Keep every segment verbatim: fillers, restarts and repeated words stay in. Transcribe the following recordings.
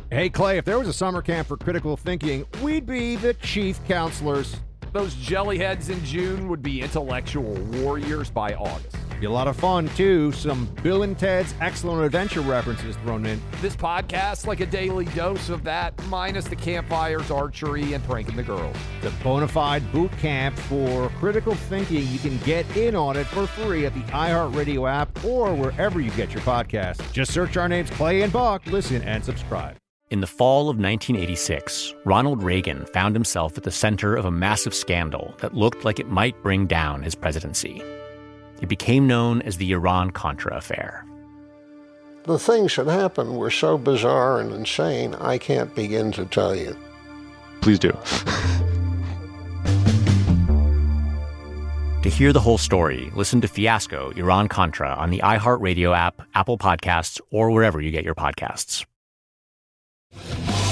Hey, Clay, if there was a summer camp for critical thinking, we'd be the chief counselors. Those jellyheads in June would be intellectual warriors by August. Be a lot of fun, too. Some Bill and Ted's Excellent Adventure references thrown in. This podcast, like a daily dose of that, minus the campfires, archery, and pranking the girls. The bona fide boot camp for critical thinking. You can get in on it for free at the iHeartRadio app or wherever you get your podcasts. Just search our names, Clay and Buck. Listen and subscribe. In the fall of nineteen eighty-six, Ronald Reagan found himself at the center of a massive scandal that looked like it might bring down his presidency. It became known as the Iran-Contra affair. The things that happened were so bizarre and insane, I can't begin to tell you. Please do. To hear the whole story, listen to Fiasco, Iran-Contra on the iHeartRadio app, Apple Podcasts, or wherever you get your podcasts. It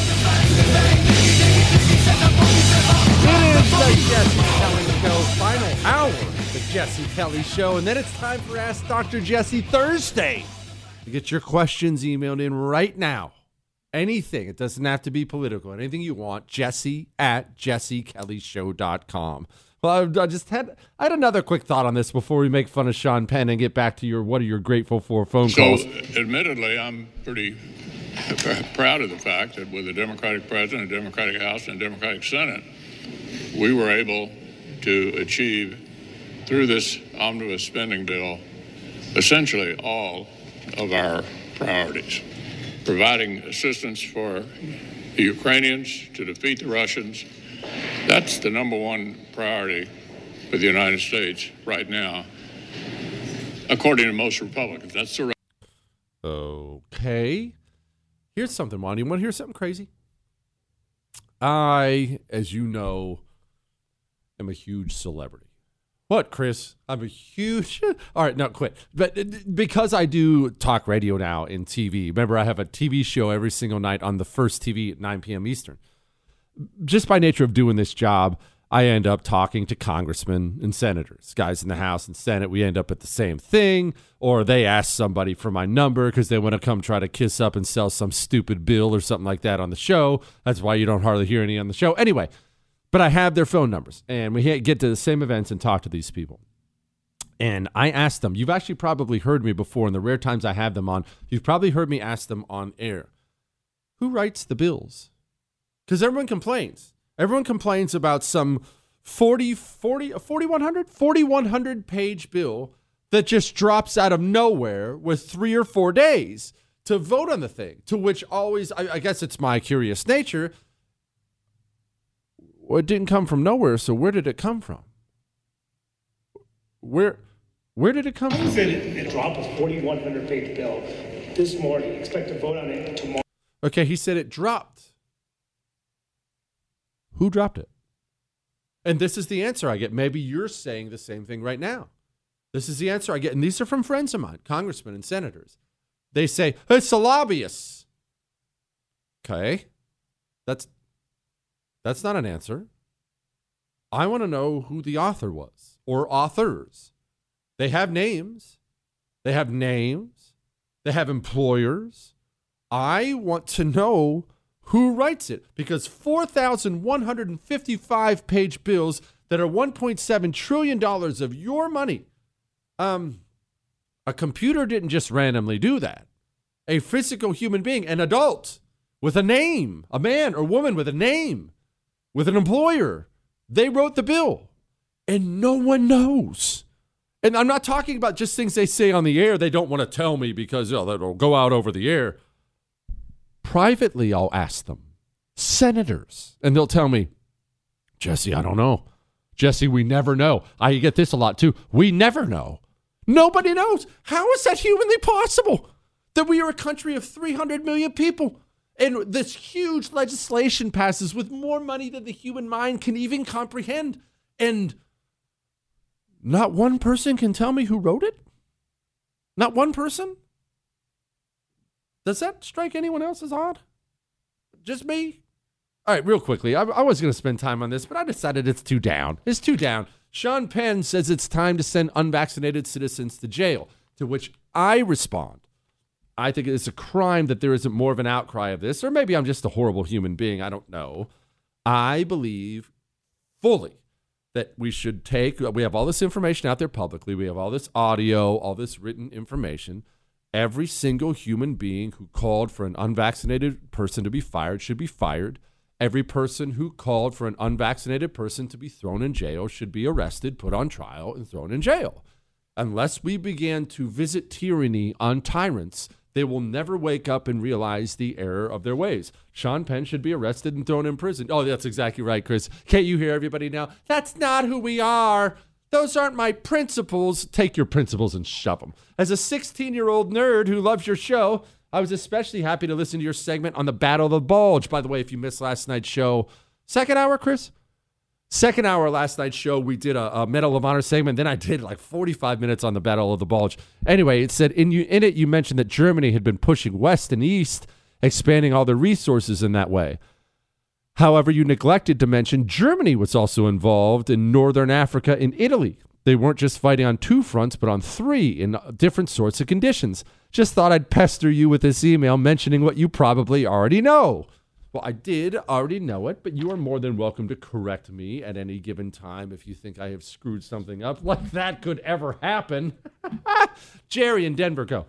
is the Jesse Kelly Show, final hour of the Jesse Kelly Show, and then it's time for Ask Doctor Jesse Thursday. To get your questions emailed in right now. Anything. It doesn't have to be political. Anything you want, Jesse at jesse kelly show dot com. Well, I just had I had another quick thought on this before we make fun of Sean Penn and get back to your what are you grateful for phone calls. So, admittedly, I'm pretty proud of the fact that with a Democratic president, a Democratic House, and a Democratic Senate, we were able to achieve, through this omnibus spending bill, essentially all of our priorities. Providing assistance for the Ukrainians to defeat the Russians, that's the number one priority for the United States right now, according to most Republicans. That's the Okay. Here's something, Monty. You want to hear something crazy? I, as you know, am a huge celebrity. What, Chris? I'm a huge... All right, no, quit. But because I do talk radio now and T V, remember I have a T V show every single night on the first T V at nine p.m. Eastern. Just by nature of doing this job, I end up talking to congressmen and senators, guys in the House and Senate. We end up at the same thing, or they ask somebody for my number because they want to come try to kiss up and sell some stupid bill or something like that on the show. That's why you don't hardly hear any on the show. Anyway, but I have their phone numbers, and we get to the same events and talk to these people. And I asked them, you've actually probably heard me before in the rare times I have them on, you've probably heard me ask them on air, who writes the bills? Because everyone complains. Everyone complains about some forty, forty, forty-one hundred, forty-one hundred page bill that just drops out of nowhere with three or four days to vote on the thing, to which always, I, I guess it's my curious nature, well, it didn't come from nowhere, so where did it come from? Where where did it come from? He said it, it dropped a forty-one hundred page bill this morning. Expect to vote on it tomorrow. Okay, he said it dropped. Who dropped it? And this is the answer I get. Maybe you're saying the same thing right now. This is the answer I get. And these are from friends of mine, congressmen and senators. They say, it's the lobbyists. Okay. That's, that's not an answer. I want to know who the author was or authors. They have names. They have names. They have employers. I want to know who writes it, because four thousand one hundred fifty-five page bills that are one point seven trillion dollars of your money. Um, a computer didn't just randomly do that. A physical human being, an adult with a name, a man or woman with a name, with an employer, they wrote the bill, and no one knows. And I'm not talking about just things they say on the air they don't want to tell me because oh, that'll go out over the air. Privately, I'll ask them, senators, and they'll tell me, Jesse, I don't know. Jesse, we never know. I get this a lot too. We never know. Nobody knows. How is that humanly possible that we are a country of three hundred million people and this huge legislation passes with more money than the human mind can even comprehend, and not one person can tell me who wrote it? Not one person? Does that strike anyone else as odd? Just me? All right, real quickly. I, I was going to spend time on this, but I decided it's too down. It's too down. Sean Penn says it's time to send unvaccinated citizens to jail, to which I respond. I think it's a crime that there isn't more of an outcry of this, or maybe I'm just a horrible human being. I don't know. I believe fully that we should take, we have all this information out there publicly. We have all this audio, all this written information. Every single human being who called for an unvaccinated person to be fired should be fired. Every person who called for an unvaccinated person to be thrown in jail should be arrested, put on trial, and thrown in jail. Unless we begin to visit tyranny on tyrants, they will never wake up and realize the error of their ways. Sean Penn should be arrested and thrown in prison. Oh, that's exactly right, Chris. Can't you hear everybody now? That's not who we are. Those aren't my principles. Take your principles and shove them. As a sixteen-year-old nerd who loves your show, I was especially happy to listen to your segment on the Battle of the Bulge. By the way, if you missed last night's show, second hour, Chris? Second hour last night's show, we did a, a Medal of Honor segment. Then I did like forty-five minutes on the Battle of the Bulge. Anyway, it said in you in it, you mentioned that Germany had been pushing west and east, expanding all their resources in that way. However, you neglected to mention Germany was also involved in northern Africa and Italy. They weren't just fighting on two fronts, but on three in different sorts of conditions. Just thought I'd pester you with this email mentioning what you probably already know. Well, I did already know it, but you are more than welcome to correct me at any given time if you think I have screwed something up like that could ever happen. Jerry in Denver, go.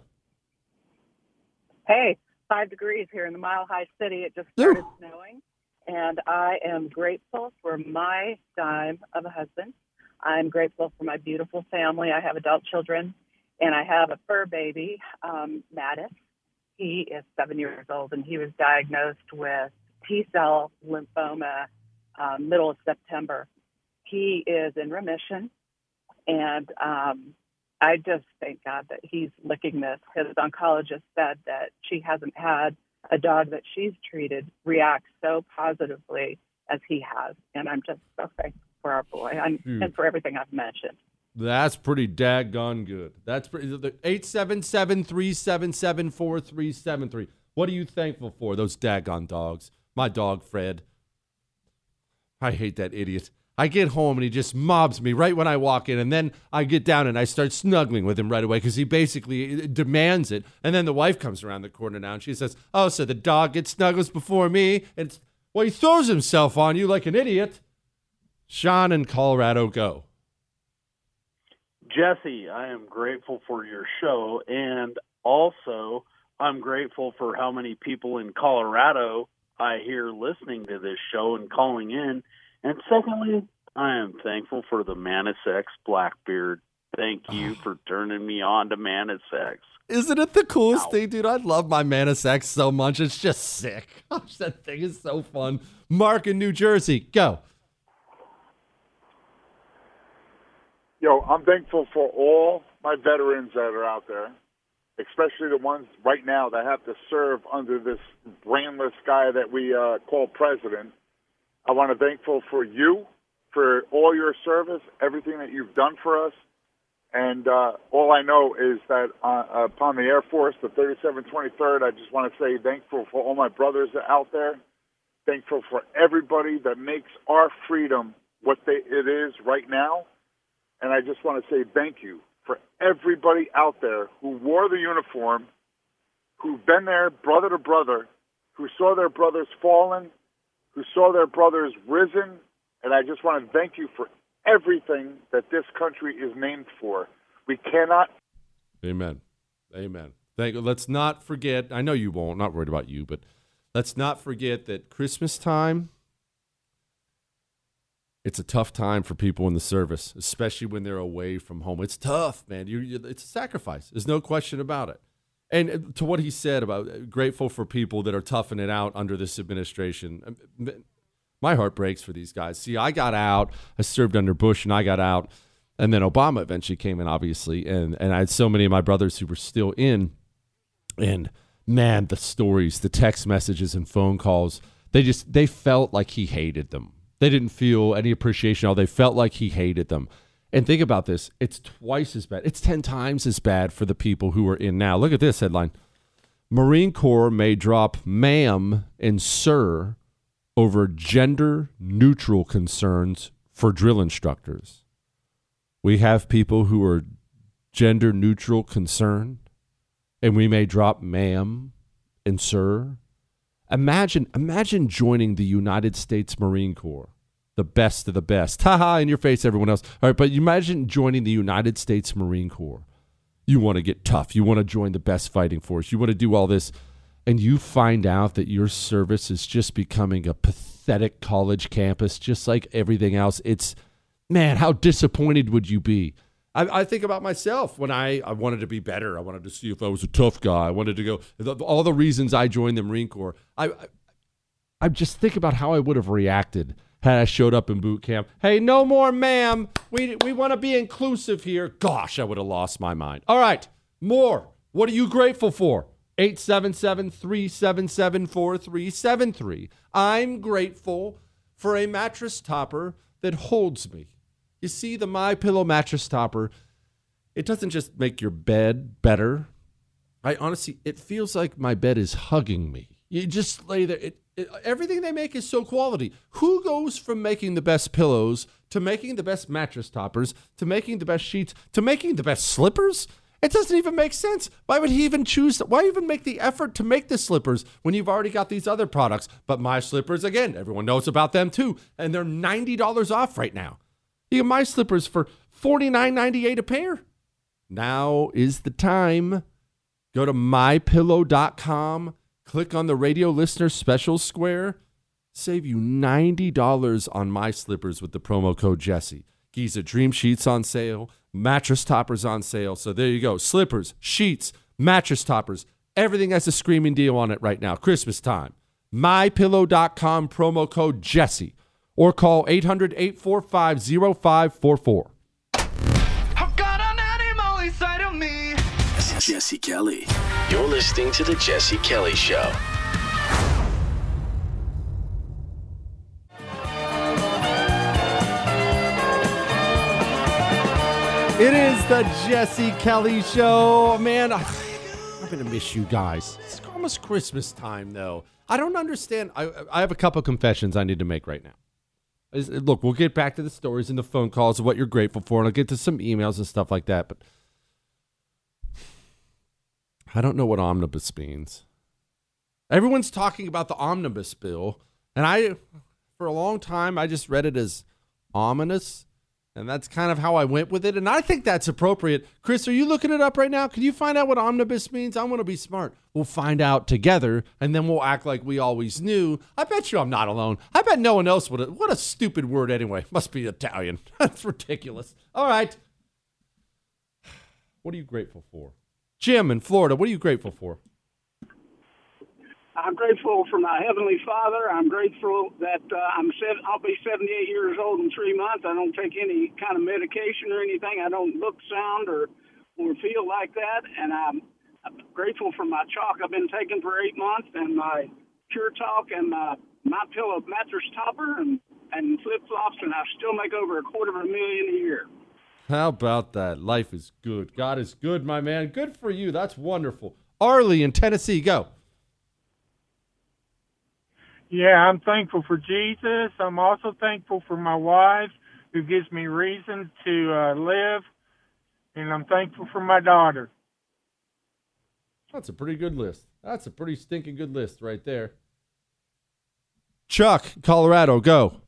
Hey, five degrees here in the Mile High City. It just started Ooh. snowing, and I am grateful for my dime of a husband. I'm grateful for my beautiful family. I have adult children, and I have a fur baby, um, Mattis. He is seven years old, and he was diagnosed with T-cell lymphoma um, middle of September. He is in remission, and um, I just thank God that he's licking this. His oncologist said that she hasn't had a dog that she's treated react so positively as he has, and I'm just so thankful for our boy and, mm. and for everything I've mentioned. That's pretty daggone good. That's pretty. eight seven seven, three seven seven, four three seven three. What are you thankful for, those daggone dogs? My dog, Fred. I hate that idiot. I get home and he just mobs me right when I walk in, and then I get down and I start snuggling with him right away because he basically demands it. And then the wife comes around the corner now and she says, oh, so the dog gets snuggles before me? And it's, well, he throws himself on you like an idiot. Sean in Colorado, go. Jesse, I am grateful for your show, and also I'm grateful for how many people in Colorado I hear listening to this show and calling in. And secondly, I am thankful for the Manisex Blackbeard. Thank you for turning me on to Manisex. Isn't it the coolest Ow. thing, dude? I love my Manisex so much. It's just sick. Gosh, that thing is so fun. Mark in New Jersey, go. Yo, I'm thankful for all my veterans that are out there, especially the ones right now that have to serve under this brainless guy that we uh, call president. I want to thankful for you, for all your service, everything that you've done for us. And uh, all I know is that uh, upon the Air Force, the thirty-seven twenty-third, I just want to say thankful for all my brothers out there, thankful for everybody that makes our freedom what they, it is right now. And I just want to say thank you for everybody out there who wore the uniform, who've been there brother to brother, who saw their brothers fallen, who saw their brothers risen. And I just want to thank you for everything that this country is named for. We cannot. Amen. Amen. Thank you. Let's not forget, I know you won't, not worried about you, but let's not forget that Christmas time, it's a tough time for people in the service, especially when they're away from home. It's tough, man. You, you, it's a sacrifice. There's no question about it. And to what he said about grateful for people that are toughing it out under this administration, my heart breaks for these guys. See, I got out. I served under Bush, and I got out. And then Obama eventually came in, obviously. And, and I had so many of my brothers who were still in. And, man, the stories, the text messages and phone calls, they just they felt like he hated them. They didn't feel any appreciation. They felt like he hated them. And think about this. It's twice as bad. It's ten times as bad for the people who are in now. Look at this headline. Marine Corps may drop ma'am and sir over gender-neutral concerns for drill instructors. We have people who are gender-neutral concerned. and we may drop ma'am and sir. Imagine, imagine joining the United States Marine Corps, the best of the best. Ha ha, in your face, everyone else. All right, but imagine joining the United States Marine Corps. You want to get tough. You want to join the best fighting force. You want to do all this, and you find out that your service is just becoming a pathetic college campus, just like everything else. It's, man, how disappointed would you be? I, I think about myself when I, I wanted to be better. I wanted to see if I was a tough guy. I wanted to go, the, all the reasons I joined the Marine Corps. I, I, I just think about how I would have reacted had I showed up in boot camp. Hey, no more ma'am. We, we want to be inclusive here. Gosh, I would have lost my mind. All right, more. What are you grateful for? eight seven seven, three seven seven, four three seven three. I'm grateful for a mattress topper that holds me. You see, the MyPillow mattress topper, it doesn't just make your bed better. I honestly, it feels like my bed is hugging me. You just lay there. It, it, everything they make is so quality. Who goes from making the best pillows to making the best mattress toppers to making the best sheets to making the best slippers? It doesn't even make sense. Why would he even choose? Why even make the effort to make the slippers when you've already got these other products? But My Slippers, again, everyone knows about them too, and they're ninety dollars off right now. You get My Slippers for forty-nine ninety-eight a pair. Now is the time. Go to my pillow dot com, click on the radio listener special square, save you ninety dollars on My Slippers with the promo code Jesse. Giza Dream Sheets on sale, mattress toppers on sale. So there you go. Slippers, sheets, mattress toppers. Everything has a screaming deal on it right now. Christmas time. my pillow dot com, promo code Jesse. Or call eight hundred, eight four five, zero five four four. I've got an animal inside of me. Jesse Kelly. You're listening to The Jesse Kelly Show. It is The Jesse Kelly Show. Man, I'm going to miss you guys. It's almost Christmas time, though. I don't understand. I, I have a couple confessions I need to make right now. Look, we'll get back to the stories and the phone calls of what you're grateful for, and I'll get to some emails and stuff like that, but I don't know what omnibus means. Everyone's talking about the omnibus bill, and I, for a long time, I just read it as ominous, and that's kind of how I went with it, and I think that's appropriate. Chris, are you looking it up right now? Can you find out what omnibus means? I want to be smart. We'll find out together, and then we'll act like we always knew. I bet you I'm not alone. I bet no one else would have. What a stupid word anyway. Must be Italian. That's ridiculous. All right. What are you grateful for? Jim in Florida, what are you grateful for? I'm grateful for my Heavenly Father. I'm grateful that uh, I'm seven, I'll be seventy-eight years old in three months. I don't take any kind of medication or anything. I don't look, sound, or, or feel like that. And I'm, I'm grateful for my chalk I've been taking for eight months and my Pure Talk and my MyPillow mattress topper and, and flip-flops, and I still make over a quarter of a million a year. How about that? Life is good. God is good, my man. Good for you. That's wonderful. Arlie in Tennessee, go. Yeah, I'm thankful for Jesus. I'm also thankful for my wife, who gives me reason to uh, live, and I'm thankful for my daughter. That's a pretty good list. That's a pretty stinking good list right there. Chuck, Colorado, go.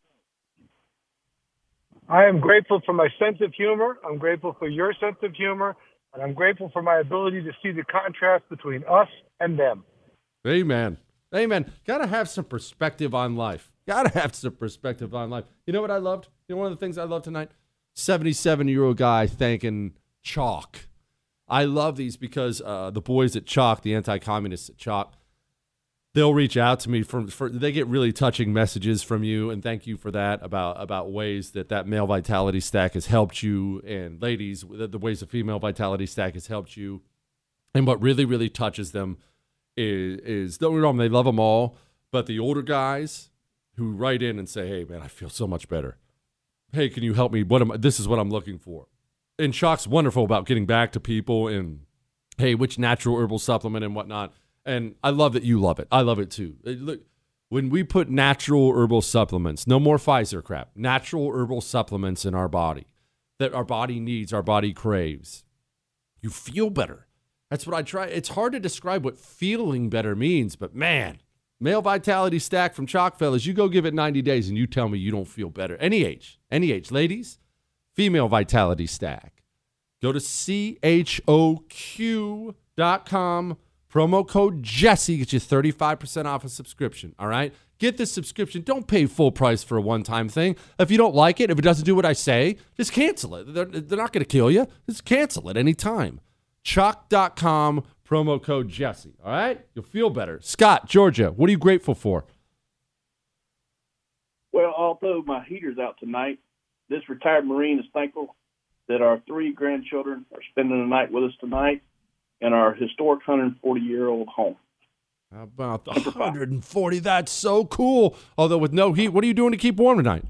I am grateful for my sense of humor. I'm grateful for your sense of humor, and I'm grateful for my ability to see the contrast between us and them. Amen. Amen. Got to have some perspective on life. Got to have some perspective on life. You know what I loved? You know one of the things I loved tonight? seventy-seven-year-old guy thanking Chalk. I love these because uh, the boys at Chalk, the anti-communists at Chalk, they'll reach out to me. For, for They get really touching messages from you, and thank you for that, about, about ways that that male vitality stack has helped you, and ladies, the, the ways the female vitality stack has helped you. And what really, really touches them is, is don't get me wrong, they love them all, but the older guys who write in and say, hey, man, I feel so much better. Hey, can you help me? What am I, this is what I'm looking for. And Chalk's wonderful about getting back to people and, hey, which natural herbal supplement and whatnot. And I love that you love it. I love it too. Look, when we put natural herbal supplements, no more Pfizer crap, natural herbal supplements in our body that our body needs, our body craves, you feel better. That's what I try. It's hard to describe what feeling better means, but man, male vitality stack from Chalk Fellas, you go give it ninety days and you tell me you don't feel better. Any age, any age. Ladies, female vitality stack. Go to C H O Q dot com, promo code Jesse, get you thirty-five percent off a subscription, all right? Get this subscription. Don't pay full price for a one-time thing. If you don't like it, if it doesn't do what I say, just cancel it. They're, they're not going to kill you. Just cancel it anytime. Chalk dot com, promo code Jesse, all right? You'll feel better. Scott, Georgia, what are you grateful for? Well, although my heater's out tonight, this retired Marine is thankful that our three grandchildren are spending the night with us tonight in our historic one hundred forty-year-old home. How about the one hundred forty? That's so cool. Although with no heat, what are you doing to keep warm tonight?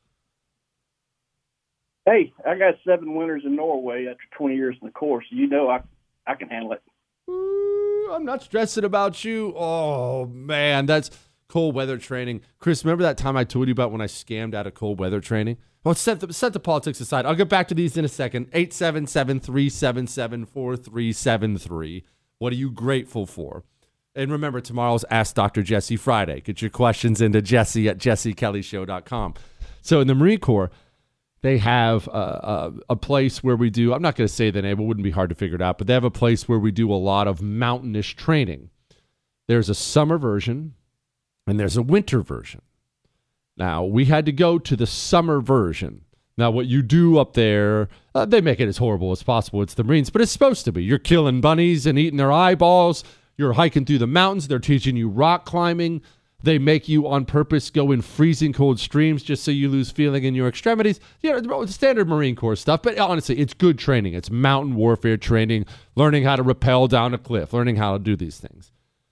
Hey, I got seven winters in Norway after twenty years in the course. You know I I can handle it. Ooh, I'm not stressing about you. Oh, man, that's cold weather training. Chris, remember that time I told you about when I scammed out of cold weather training? Well, set the, set the politics aside. I'll get back to these in a second. eight seven seven, three seven seven, four three seven three. What are you grateful for? And remember, tomorrow's Ask Doctor Jesse Friday. Get your questions into Jesse at jesse kelly show dot com. So in the Marine Corps, they have a, a, a place where we do, I'm not going to say the name, it wouldn't be hard to figure it out, but they have a place where we do a lot of mountainous training. There's a summer version and there's a winter version. Now, we had to go to the summer version. Now, what you do up there, uh, they make it as horrible as possible. It's the Marines, but it's supposed to be. You're killing bunnies and eating their eyeballs. You're hiking through the mountains. They're teaching you rock climbing. They make you on purpose go in freezing cold streams just so you lose feeling in your extremities. You know, standard Marine Corps stuff. But honestly, it's good training. It's mountain warfare training, learning how to rappel down a cliff, learning how to do these things.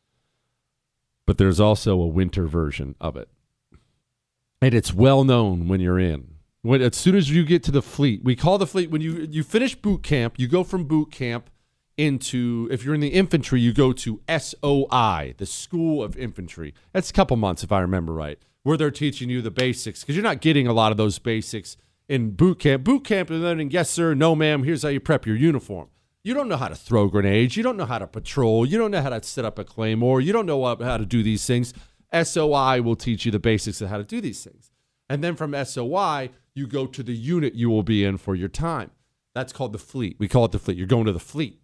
But there's also a winter version of it. And it's well known when you're in. When, as soon as you get to the fleet, we call the fleet, when you, you finish boot camp, you go from boot camp into, if you're in the infantry, you go to S O I, the School of Infantry. That's a couple months, if I remember right, where they're teaching you the basics, because you're not getting a lot of those basics in boot camp. Boot camp is learning, yes, sir, no, ma'am, here's how you prep your uniform. You don't know how to throw grenades. You don't know how to patrol. You don't know how to set up a claymore. You don't know how to do these things. S O I will teach you the basics of how to do these things. And then from S O I, you go to the unit you will be in for your time. That's called the fleet. We call it the fleet. You're going to the fleet.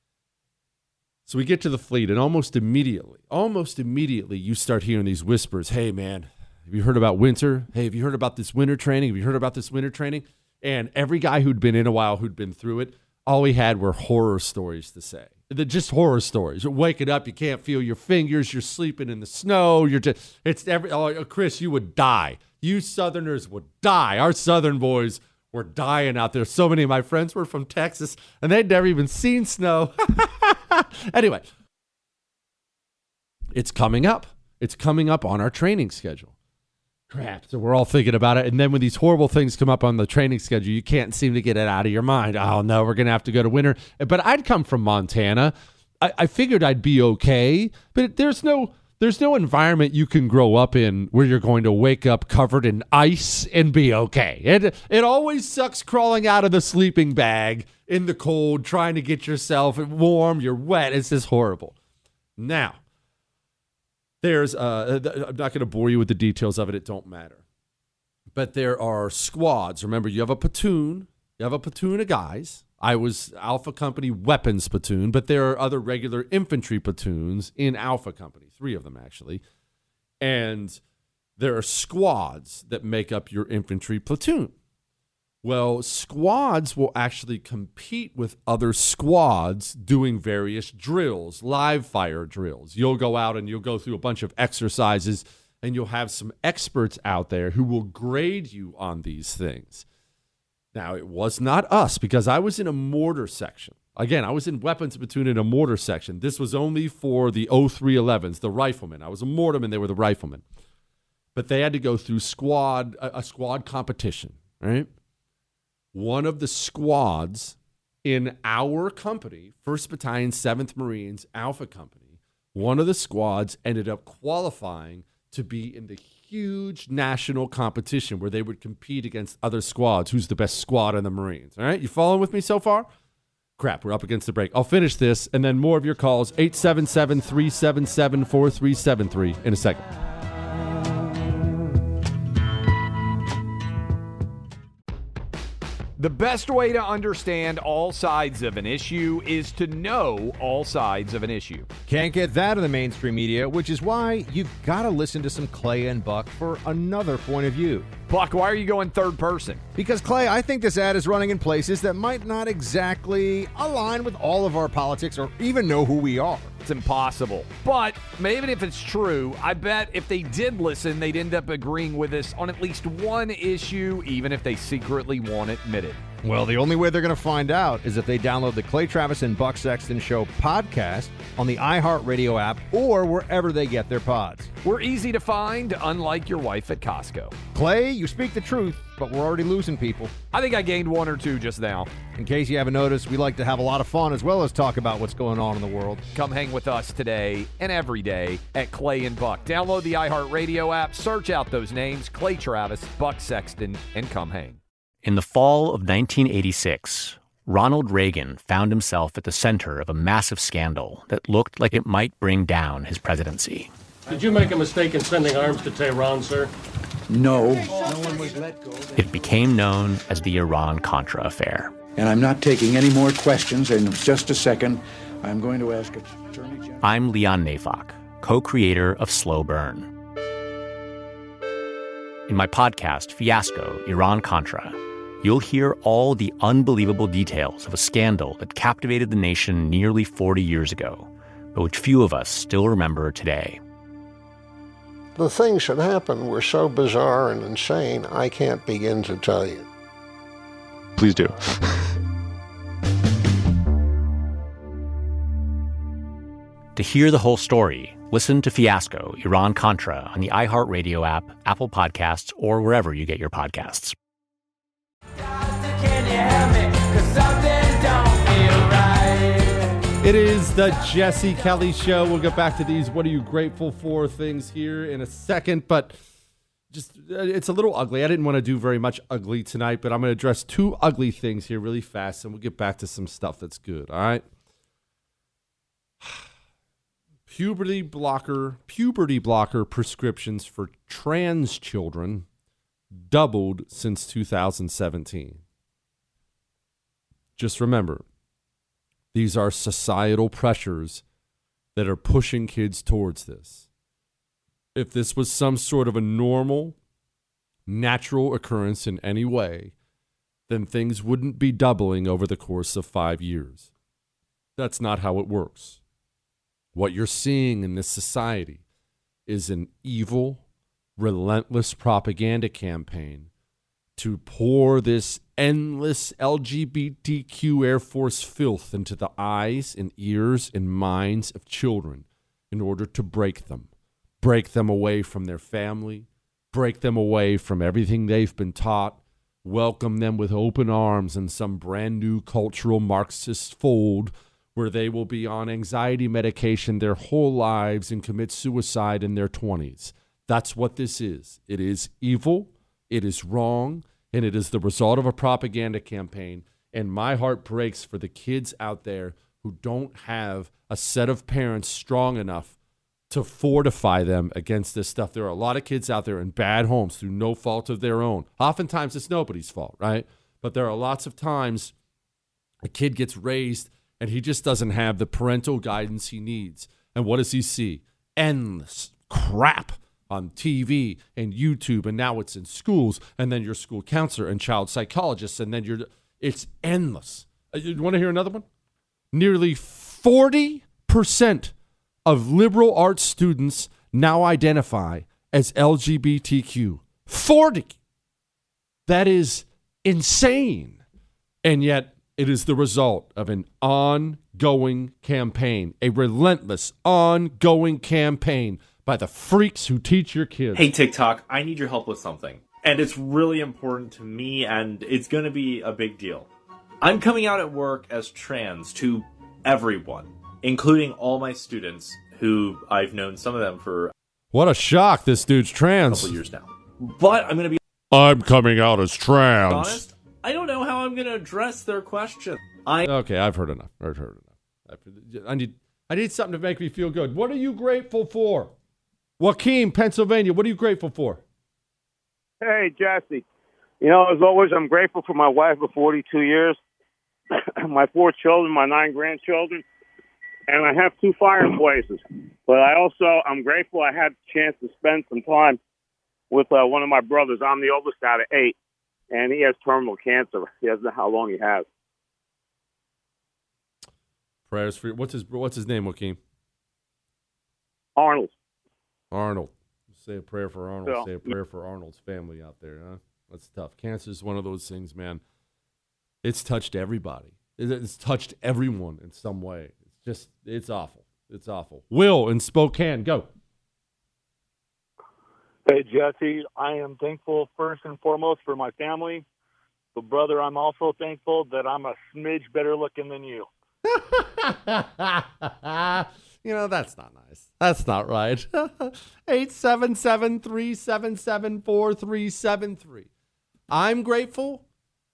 So we get to the fleet, and almost immediately, almost immediately, you start hearing these whispers. Hey, man, have you heard about winter? Hey, have you heard about this winter training? Have you heard about this winter training? And every guy who'd been in a while, who'd been through it, all he had were horror stories to say. They're just horror stories. You're waking up, you can't feel your fingers, you're sleeping in the snow. You're just, it's every, oh, Chris, you would die. You Southerners would die. Our Southern boys were dying out there. So many of my friends were from Texas, and they'd never even seen snow. Anyway, it's coming up. It's coming up on our training schedule. Crap. So we're all thinking about it. And then when these horrible things come up on the training schedule, you can't seem to get it out of your mind. Oh, no, we're going to have to go to winter. But I'd come from Montana. I, I figured I'd be okay. But there's no there's no environment you can grow up in where you're going to wake up covered in ice and be okay. It, it always sucks crawling out of the sleeping bag in the cold, trying to get yourself warm. You're wet. It's just horrible. Now, there's, uh, I'm not going to bore you with the details of it. It don't matter. But there are squads. Remember, you have a platoon. You have a platoon of guys. I was Alpha Company Weapons Platoon, but there are other regular infantry platoons in Alpha Company, three of them actually. And there are squads that make up your infantry platoon. Well, squads will actually compete with other squads doing various drills, live fire drills. You'll go out and you'll go through a bunch of exercises, and you'll have some experts out there who will grade you on these things. Now, it was not us, because I was in a mortar section. Again, I was in weapons platoon in a mortar section. This was only for the oh three elevens, the riflemen. I was a mortarman, they were the riflemen. But they had to go through squad a, a squad competition, right? One of the squads in our company, first Battalion, seventh Marines, Alpha Company, one of the squads ended up qualifying to be in the huge national competition where they would compete against other squads. Who's the best squad in the Marines? All right, you following with me so far? Crap, we're up against the break. I'll finish this, and then more of your calls. eight seven seven, three seven seven, four three seven three in a second. The best way to understand all sides of an issue is to know all sides of an issue. Can't get that in the mainstream media, which is why you've got to listen to some Clay and Buck for another point of view. Buck, why are you going third person? Because, Clay, I think this ad is running in places that might not exactly align with all of our politics or even know who we are. It's impossible. But even if it's true, I bet if they did listen, they'd end up agreeing with us on at least one issue, even if they secretly won't admit it. Well, the only way they're going to find out is if they download the Clay Travis and Buck Sexton Show podcast on the iHeartRadio app or wherever they get their pods. We're easy to find, unlike your wife at Costco. Clay, you speak the truth, but we're already losing people. I think I gained one or two just now. In case you haven't noticed, we like to have a lot of fun as well as talk about what's going on in the world. Come hang with us today and every day at Clay and Buck. Download the iHeartRadio app, search out those names, Clay Travis, Buck Sexton, and come hang. In the fall of nineteen eighty-six, Ronald Reagan found himself at the center of a massive scandal that looked like it might bring down his presidency. Did you make a mistake in sending arms to Tehran, sir? No. No one was let go. It became known as the Iran-Contra affair. And I'm not taking any more questions. In just a second, I'm going to ask Attorney General. I'm Leon Neyfakh, co-creator of Slow Burn. In my podcast, Fiasco, Iran-Contra, you'll hear all the unbelievable details of a scandal that captivated the nation nearly forty years ago, but which few of us still remember today. The things that happened were so bizarre and insane, I can't begin to tell you. Please do. To hear the whole story, listen to Fiasco, Iran-Contra on the iHeartRadio app, Apple Podcasts, or wherever you get your podcasts. It is the Jesse Kelly Show. We'll get back to these what are you grateful for things here in a second, but just it's a little ugly. I didn't want to do very much ugly tonight, but I'm going to address two ugly things here really fast, and we'll get back to some stuff that's good, all right? Puberty blocker, puberty blocker prescriptions for trans children doubled since two thousand seventeen. Just remember, these are societal pressures that are pushing kids towards this. If this was some sort of a normal, natural occurrence in any way, then things wouldn't be doubling over the course of five years. That's not how it works. What you're seeing in this society is an evil, relentless propaganda campaign to pour this endless L G B T Q Air Force filth into the eyes and ears and minds of children in order to break them. Break them away from their family, break them away from everything they've been taught, welcome them with open arms in some brand new cultural Marxist fold where they will be on anxiety medication their whole lives and commit suicide in their twenties. That's what this is. It is evil, it is wrong, and it is the result of a propaganda campaign. And my heart breaks for the kids out there who don't have a set of parents strong enough to fortify them against this stuff. There are a lot of kids out there in bad homes through no fault of their own. Oftentimes it's nobody's fault, right? But there are lots of times a kid gets raised and he just doesn't have the parental guidance he needs. And what does he see? Endless crap on T V and YouTube, and now it's in schools, and then your school counselor and child psychologists, and then you're, it's endless. You want to hear another one? Nearly forty percent of liberal arts students now identify as L G B T Q. forty! That is insane. And yet, it is the result of an ongoing campaign, a relentless, ongoing campaign by the freaks who teach your kids. Hey, TikTok, I need your help with something. And it's really important to me, and it's going to be a big deal. I'm coming out at work as trans to everyone, including all my students, who I've known some of them for What a shock, this dude's trans. a couple years now. But I'm going to be I'm coming out as trans. honest, I don't know how I'm I'm going to address their question. I Okay, I've heard enough. I've heard enough. I need I need something to make me feel good. What are you grateful for? Joaquin, Pennsylvania, what are you grateful for? Hey, Jesse. You know, as always, I'm grateful for my wife of forty-two years, my four children, my nine grandchildren, and I have two fireplaces. But I also, I'm grateful I had a chance to spend some time with uh, one of my brothers. I'm the oldest out of eight, and he has terminal cancer. He doesn't know how long he has. Prayers for you. What's his What's his name, Joaquin? Arnold. Arnold. Say a prayer for Arnold. So, Say a prayer for Arnold's family out there. Huh? That's tough. Cancer is one of those things, man. It's touched everybody. It's touched everyone in some way. It's just, it's awful. It's awful. Will in Spokane, go. Hey, Jesse, I am thankful first and foremost for my family. But, brother, I'm also thankful that I'm a smidge better looking than you. You know, that's not nice. That's not right. eight seven seven, three seven seven, four three seven three. I'm grateful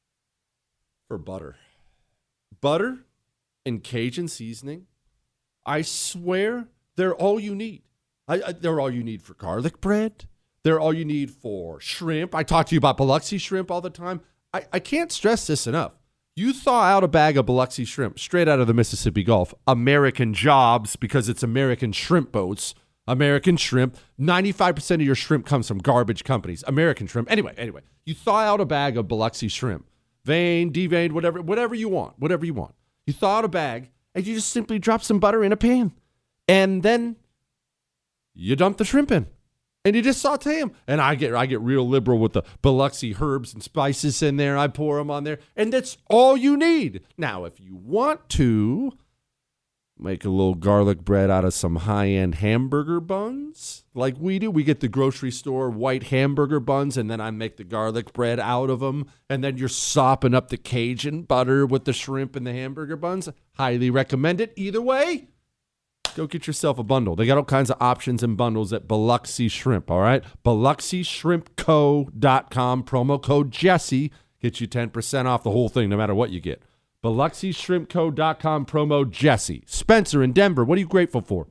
for butter. Butter and Cajun seasoning. I swear they're all you need. I, I, they're all you need for garlic bread. They're all you need for shrimp. I talk to you about Biloxi shrimp all the time. I, I can't stress this enough. You thaw out a bag of Biloxi shrimp straight out of the Mississippi Gulf. American jobs, because it's American shrimp boats. American shrimp. ninety-five percent of your shrimp comes from garbage companies. American shrimp. Anyway, anyway, you thaw out a bag of Biloxi shrimp. Veined, deveined, whatever, whatever you want. Whatever you want. You thaw out a bag, and you just simply drop some butter in a pan. And then you dump the shrimp in. And you just saute them. And I get I get real liberal with the Biloxi herbs and spices in there. I pour them on there. And that's all you need. Now, if you want to make a little garlic bread out of some high-end hamburger buns, like we do, we get the grocery store white hamburger buns, and then I make the garlic bread out of them. And then you're sopping up the Cajun butter with the shrimp and the hamburger buns. Highly recommend it. Either way, go get yourself a bundle. They got all kinds of options and bundles at Biloxi Shrimp, all right? Biloxi Shrimp Co dot com, promo code Jesse, gets you ten percent off the whole thing no matter what you get. Biloxi Shrimp Co dot com, promo Jesse. Spencer in Denver, what are you grateful for?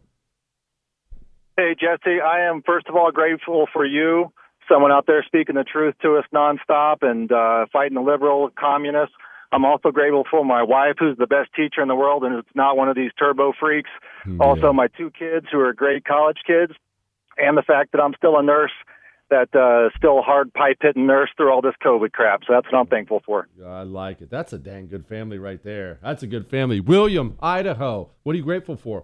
Hey, Jesse, I am, first of all, grateful for you, someone out there speaking the truth to us nonstop and uh, fighting the liberal communists. I'm also grateful for my wife, who's the best teacher in the world, and it's not one of these turbo freaks. Yeah. Also, my two kids, who are great college kids, and the fact that I'm still a nurse, that uh, still hard pipe-hitting nurse through all this COVID crap. So that's what I'm thankful for. I like it. That's a dang good family right there. That's a good family. William, Idaho, what are you grateful for?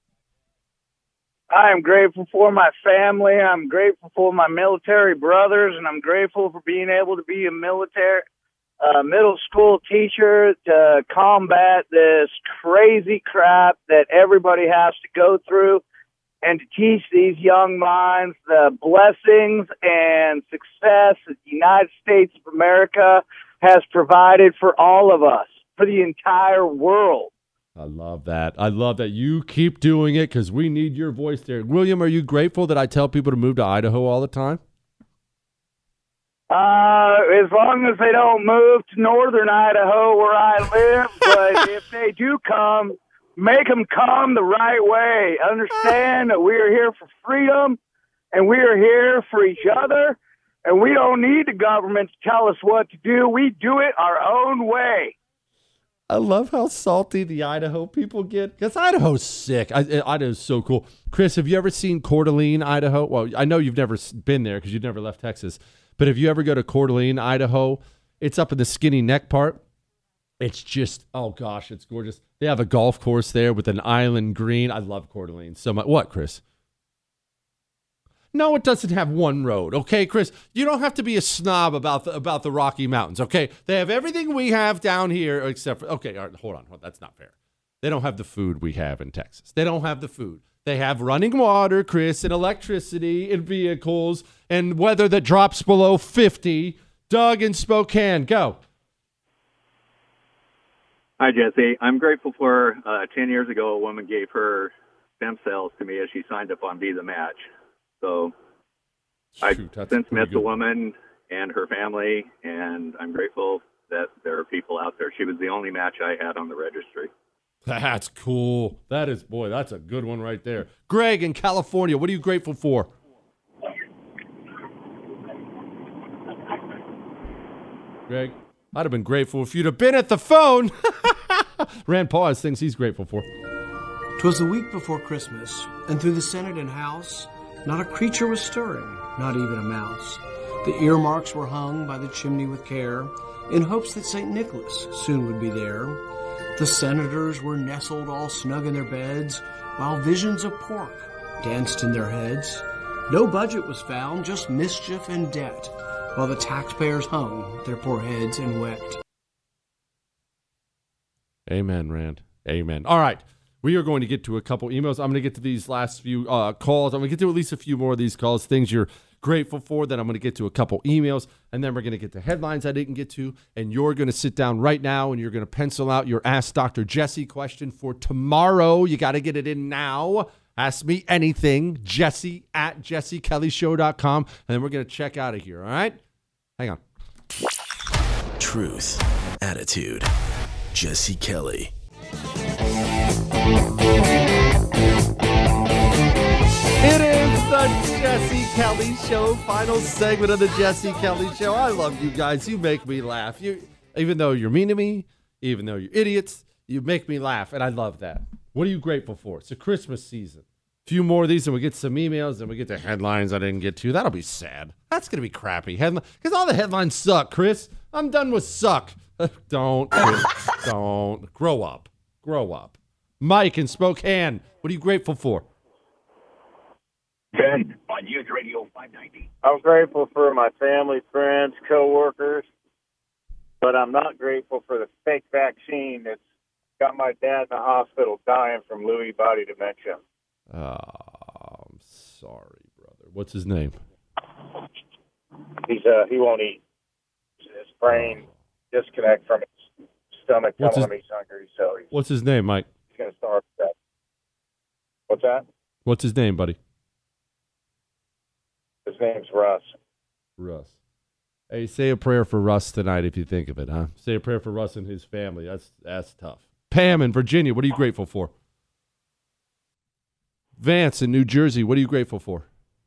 I am grateful for my family. I'm grateful for my military brothers, and I'm grateful for being able to be a military Uh, middle school teacher to combat this crazy crap that everybody has to go through, and to teach these young minds the blessings and success that the United States of America has provided for all of us, for the entire world. I love that. I love that. You keep doing it because we need your voice there. William, are you grateful that I tell people to move to Idaho all the time? Uh, as long as they don't move to northern Idaho where I live, but if they do come, make them come the right way. Understand that we are here for freedom, and we are here for each other, and we don't need the government to tell us what to do. We do it our own way. I love how salty the Idaho people get, because Idaho's sick. I, Idaho's so cool. Chris, have you ever seen Coeur d'Alene, Idaho? Well, I know you've never been there because you've never left Texas. But if you ever go to Coeur d'Alene, Idaho, it's up in the Skinny Neck part. It's just, oh gosh, it's gorgeous. They have a golf course there with an island green. I love Coeur d'Alene so much. What, Chris? No, it doesn't have one road. Okay, Chris, you don't have to be a snob about the, about the Rocky Mountains. Okay, they have everything we have down here except for, okay, all right, hold on. That's not fair. They don't have the food we have in Texas. They don't have the food. They have running water, Chris, and electricity and vehicles and weather that drops below fifty. Doug in Spokane, go. Hi, Jesse. I'm grateful for uh, ten years ago, a woman gave her stem cells to me as she signed up on Be the Match. So Shoot, I've since met the woman and her family, and I'm grateful that there are people out there. She was the only match I had on the registry. That's cool. That is, boy, that's a good one right there. Greg in California, what are you grateful for? Greg, I'd have been grateful if you'd have been at the phone. Rand Paul has things he's grateful for. 'Twas the week before Christmas, and through the Senate and House, not a creature was stirring, not even a mouse. The earmarks were hung by the chimney with care, in hopes that Saint Nicholas soon would be there. The senators were nestled all snug in their beds, while visions of pork danced in their heads. No budget was found, just mischief and debt, while the taxpayers hung their poor heads and wept. Amen, Rand. Amen. All right. We are going to get to a couple emails. I'm going to get to these last few uh, calls. I'm going to get to at least a few more of these calls, things you're grateful for. Then I'm going to get to a couple emails, and then we're going to get to headlines I didn't get to. And you're going to sit down right now, and you're going to pencil out your Ask Doctor Jesse question for tomorrow. You got to get it in now. Ask me anything, Jesse at jesse kelly show dot com, and then we're going to check out of here, all right? Hang on. Truth, attitude, Jesse Kelly. It is the Jesse Kelly Show, final segment of the Jesse Kelly Show. I love you guys. You make me laugh. You, even though you're mean to me, even though you're idiots, you make me laugh, and I love that. What are you grateful for? It's a Christmas season. A few more of these, and we get some emails, and we get to headlines I didn't get to. That'll be sad. That's going to be crappy. Headline, because all the headlines suck, Chris. I'm done with suck. Don't. Chris, don't. Grow up. Grow up. Mike in Spokane, what are you grateful for? Ben, on News Radio five ninety. I'm grateful for my family, friends, coworkers, but I'm not grateful for the fake vaccine that's got my dad in the hospital dying from Lewy body dementia. Oh, I'm sorry, brother. What's his name? He's uh he won't eat. His brain oh. disconnect from his stomach What's telling his, him he's hungry, so he's, what's his name, Mike? he's gonna starve to death. What's that? What's his name, buddy? His name's Russ. Russ. Hey, say a prayer for Russ tonight if you think of it, huh? Say a prayer for Russ and his family. That's that's tough. Pam in Virginia, what are you grateful for? Vance in New Jersey, what are you grateful for?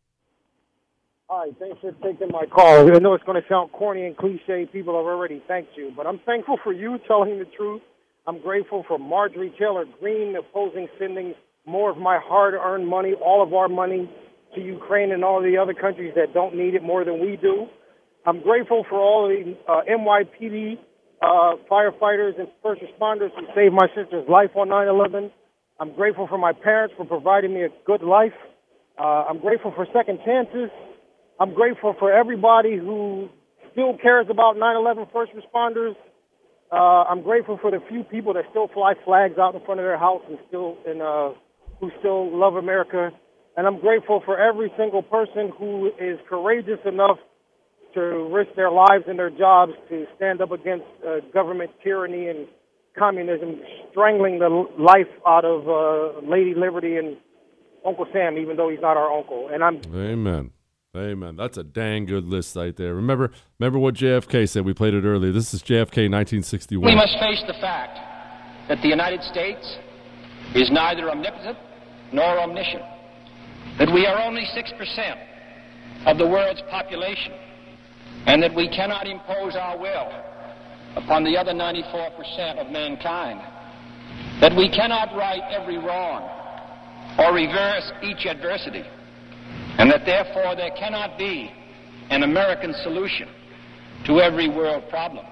Hi, thanks for taking my call. I know it's going to sound corny and cliche. People have already thanked you, but I'm thankful for you telling the truth. I'm grateful for Marjorie Taylor Greene opposing sending more of my hard-earned money, all of our money, to Ukraine and all the other countries that don't need it more than we do. I'm grateful for all the uh, N Y P D uh, firefighters and first responders who saved my sister's life on nine eleven. I'm grateful for my parents for providing me a good life. Uh, I'm grateful for second chances. I'm grateful for everybody who still cares about nine eleven first responders. Uh, I'm grateful for the few people that still fly flags out in front of their house and still and uh, who still love America. And I'm grateful for every single person who is courageous enough to risk their lives and their jobs to stand up against uh, government tyranny and communism, strangling the life out of uh, Lady Liberty and Uncle Sam, even though he's not our uncle. And I'm Amen. Amen. That's a dang good list right there. Remember, remember what J F K said. We played it earlier. This is J F K nineteen sixty-one. We must face the fact that the United States is neither omnipotent nor omniscient, that we are only six percent of the world's population, and that we cannot impose our will upon the other ninety-four percent of mankind, that we cannot right every wrong or reverse each adversity, and that therefore there cannot be an American solution to every world problem.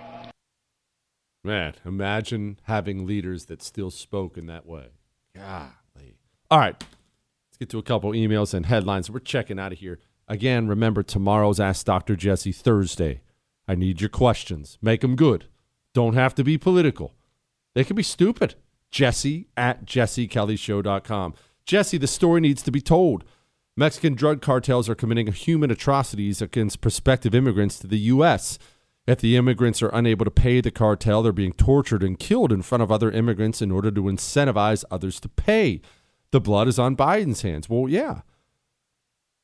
Man, imagine having leaders that still spoke in that way. Golly. All right, let's get to a couple emails and headlines. We're checking out of here. Again, remember, tomorrow's Ask Doctor Jesse, Thursday. I need your questions. Make them good. Don't have to be political. They can be stupid. Jesse at jesse kelly show dot com. Jesse, the story needs to be told. Mexican drug cartels are committing human atrocities against prospective immigrants to the U S If the immigrants are unable to pay the cartel, they're being tortured and killed in front of other immigrants in order to incentivize others to pay. The blood is on Biden's hands. Well, yeah.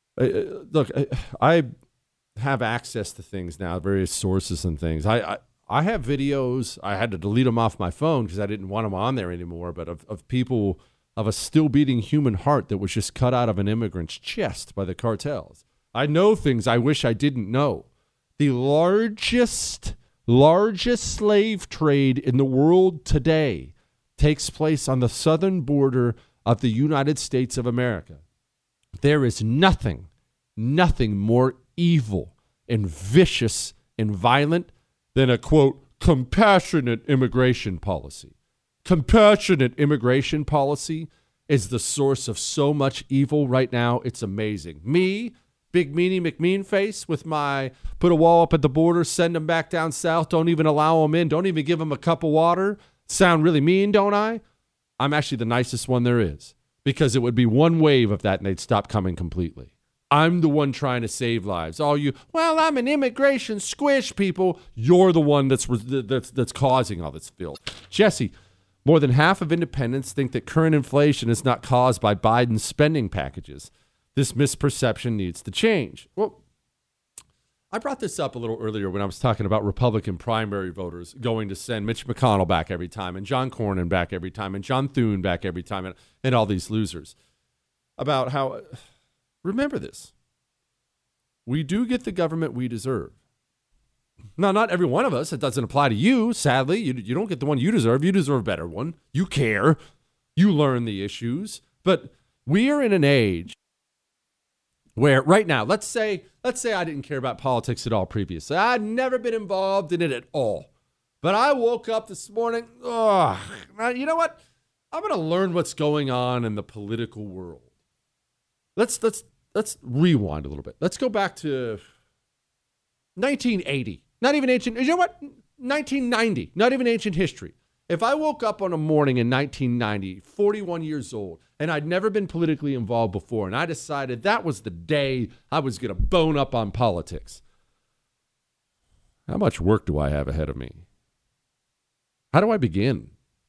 Uh, look, I have access to things now, various sources and things. I, I I have videos. I had to delete them off my phone because I didn't want them on there anymore. But of, of people, of a still beating human heart that was just cut out of an immigrant's chest by the cartels. I know things I wish I didn't know. The largest, largest slave trade in the world today takes place on the southern border of the United States of America. There is nothing, nothing more evil and vicious and violent than a, quote, compassionate immigration policy. Compassionate immigration policy is the source of so much evil right now. It's amazing. Me, Big Meanie McMean face with my put a wall up at the border, send them back down south, don't even allow them in, don't even give them a cup of water. Sound really mean, don't I? I'm actually the nicest one there is because it would be one wave of that and they'd stop coming completely. I'm the one trying to save lives. All you, well, I'm an immigration squish people. You're the one that's that's that's causing all this filth. Jesse, more than half of independents think that current inflation is not caused by Biden's spending packages. This misperception needs to change. Well, I brought this up a little earlier when I was talking about Republican primary voters going to send Mitch McConnell back every time and John Cornyn back every time and John Thune back every time and, and all these losers. About how, remember this, we do get the government we deserve. Now, not every one of us. It doesn't apply to you, sadly. You, you don't get the one you deserve. You deserve a better one. You care. You learn the issues. But we are in an age where right now, let's say, let's say I didn't care about politics at all previously. I'd never been involved in it at all. But I woke up this morning, oh, you know what? I'm going to learn what's going on in the political world. Let's let's let's rewind a little bit. Let's go back to nineteen eighty. Not even ancient, you know what? nineteen ninety. Not even ancient history. If I woke up on a morning in nineteen ninety, forty-one years old, and I'd never been politically involved before, and I decided that was the day I was going to bone up on politics, how much work do I have ahead of me? How do I begin?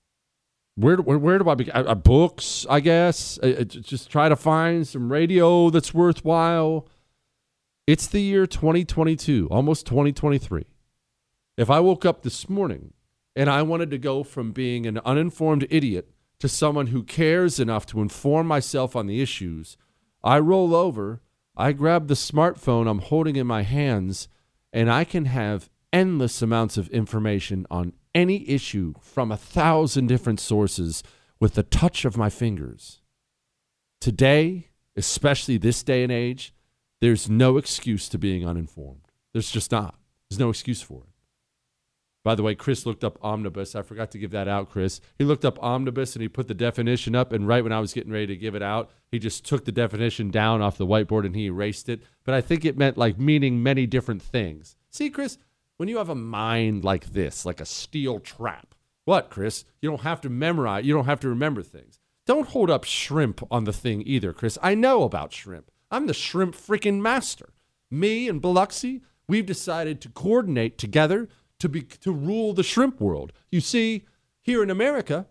Where do, where, where do I begin? Uh, books, I guess. Uh, just try to find some radio that's worthwhile. It's the year twenty twenty-two, almost twenty twenty-three. If I woke up this morning and I wanted to go from being an uninformed idiot to someone who cares enough to inform myself on the issues, I roll over, I grab the smartphone I'm holding in my hands, and I can have endless amounts of information on any issue from a thousand different sources with the touch of my fingers. Today, especially this day and age, there's no excuse to being uninformed. There's just not. There's no excuse for it. By the way, Chris looked up omnibus. I forgot to give that out, Chris. He looked up omnibus and he put the definition up, and right when I was getting ready to give it out, he just took the definition down off the whiteboard and he erased it. But I think it meant like meaning many different things. See, Chris, when you have a mind like this, like a steel trap, what, Chris? You don't have to memorize. You don't have to remember things. Don't hold up shrimp on the thing either, Chris. I know about shrimp. I'm the shrimp freaking master. Me and Biloxi, we've decided to coordinate together to be to rule the shrimp world. You see, here in America,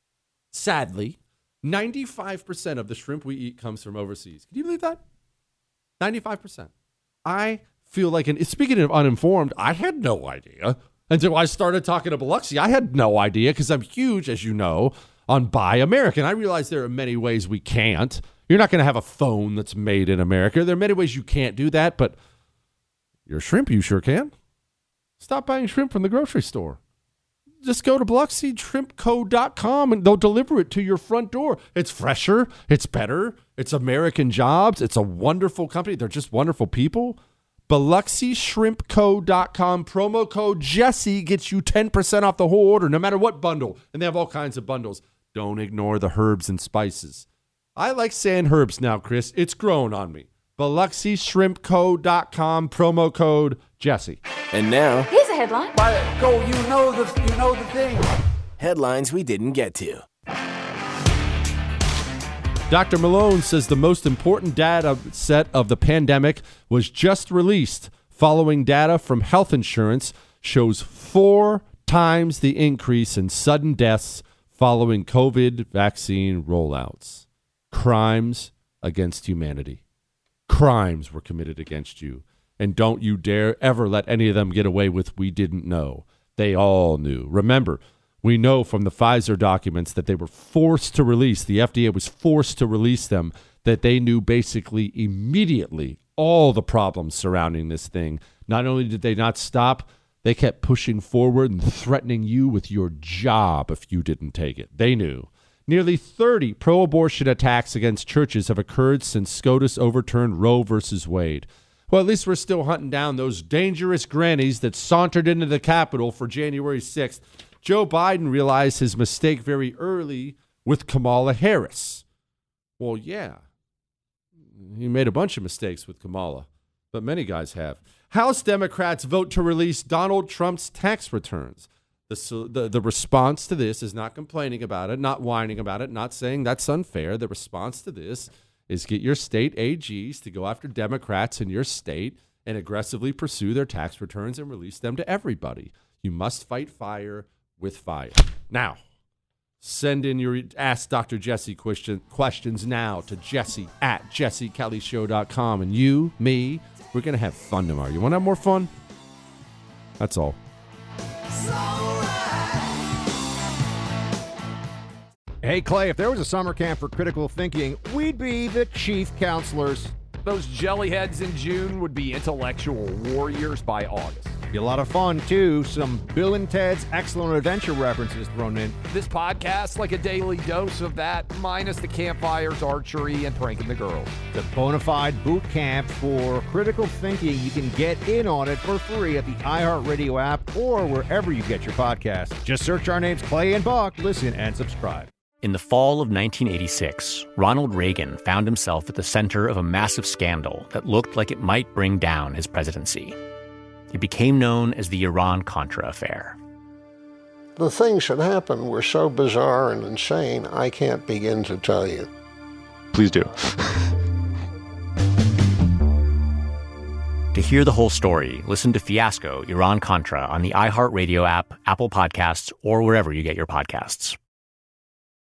sadly, ninety-five percent of the shrimp we eat comes from overseas. Can you believe that? ninety-five percent. I feel like, an, speaking of uninformed, I had no idea until I started talking to Biloxi. I had no idea because I'm huge, as you know, on Buy American. I realize there are many ways we can't. You're not going to have a phone that's made in America. There are many ways you can't do that, but your shrimp, you sure can. Stop buying shrimp from the grocery store. Just go to Biloxi Shrimp Co dot com and they'll deliver it to your front door. It's fresher. It's better. It's American jobs. It's a wonderful company. They're just wonderful people. Biloxi Shrimp Co dot com. Promo code Jesse gets you ten percent off the whole order, no matter what bundle. And they have all kinds of bundles. Don't ignore the herbs and spices. I like saying herbs now, Chris. It's grown on me. Biloxi Shrimp Co dot com. Promo code Jesse. And now, Here's a headline. go, you know the, you know the thing. Headlines we didn't get to. Doctor Malone says the most important data set of the pandemic was just released following data from health insurance shows four times the increase in sudden deaths following COVID vaccine rollouts. Crimes against humanity. Crimes were committed against you. And don't you dare ever let any of them get away with we didn't know. They all knew. Remember, we know from the Pfizer documents that they were forced to release, the F D A was forced to release them, that they knew basically immediately all the problems surrounding this thing. Not only did they not stop, they kept pushing forward and threatening you with your job if you didn't take it. They knew. Nearly thirty pro-abortion attacks against churches have occurred since SCOTUS overturned Roe versus Wade. Well, at least we're still hunting down those dangerous grannies that sauntered into the Capitol for January sixth. Joe Biden realized his mistake very early with Kamala Harris. Well, yeah, he made a bunch of mistakes with Kamala, but many guys have. House Democrats vote to release Donald Trump's tax returns. The, the, the response to this is not complaining about it, not whining about it, not saying that's unfair. The response to this is get your state A Gs to go after Democrats in your state and aggressively pursue their tax returns and release them to everybody. You must fight fire with fire. Now, send in your Ask Doctor Jesse question, questions now to Jesse at jesse kelly show dot com. And you, me, we're going to have fun tomorrow. You want to have more fun? That's all. Hey, Clay, if there was a summer camp for critical thinking, we'd be the chief counselors. Those jellyheads in June would be intellectual warriors by August. Be a lot of fun, too. Some Bill and Ted's Excellent Adventure references thrown in. This podcast, like a daily dose of that, minus the campfires, archery, and pranking the girls. The bona fide boot camp for critical thinking. You can get in on it for free at the iHeartRadio app or wherever you get your podcasts. Just search our names, Clay and Buck. Listen and subscribe. In the fall of nineteen eighty-six, Ronald Reagan found himself at the center of a massive scandal that looked like it might bring down his presidency. It became known as the Iran-Contra affair. The things that happened were so bizarre and insane, I can't begin to tell you. Please do. To hear the whole story, listen to Fiasco, Iran-Contra on the iHeartRadio app, Apple Podcasts, or wherever you get your podcasts.